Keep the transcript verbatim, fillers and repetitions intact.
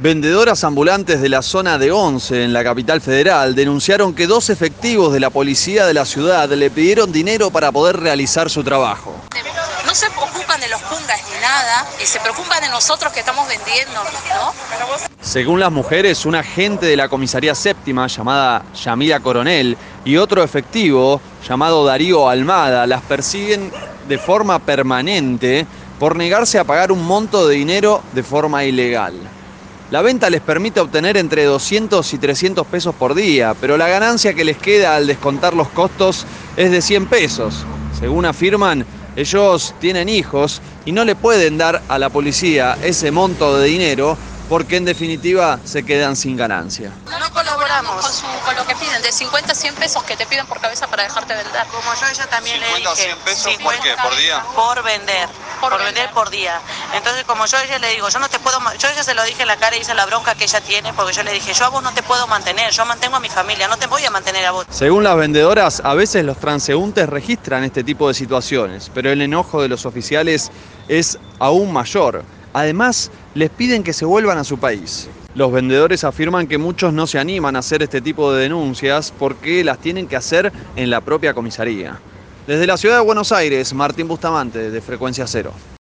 Vendedoras ambulantes de la zona de Once, en la capital federal, denunciaron que dos efectivos de la policía de la ciudad le pidieron dinero para poder realizar su trabajo. No se preocupan de los pungas ni nada, y se preocupan de nosotros que estamos vendiendo, ¿no? Según las mujeres, un agente de la comisaría séptima, llamada Yamila Coronel, y otro efectivo, llamado Darío Almada, las persiguen de forma permanente por negarse a pagar un monto de dinero de forma ilegal. La venta les permite obtener entre doscientos y trescientos pesos por día, pero la ganancia que les queda al descontar los costos es de cien pesos. Según afirman, ellos tienen hijos y no le pueden dar a la policía ese monto de dinero porque en definitiva se quedan sin ganancia. No colaboramos con, su, con lo que piden, de cincuenta a cien pesos que te piden por cabeza para dejarte vender. Como yo ella también le dije. ¿cincuenta a cien pesos por qué? ¿Por día? Por vender. Por, por vender. vender por día. Entonces, como yo a ella le digo, yo no te puedo, yo a ella se lo dije en la cara y hice la bronca que ella tiene, porque yo le dije, yo a vos no te puedo mantener, yo mantengo a mi familia, no te voy a mantener a vos. Según las vendedoras, a veces los transeúntes registran este tipo de situaciones, pero el enojo de los oficiales es aún mayor. Además, les piden que se vuelvan a su país. Los vendedores afirman que muchos no se animan a hacer este tipo de denuncias porque las tienen que hacer en la propia comisaría. Desde la ciudad de Buenos Aires, Martín Bustamante, de Frecuencia Cero.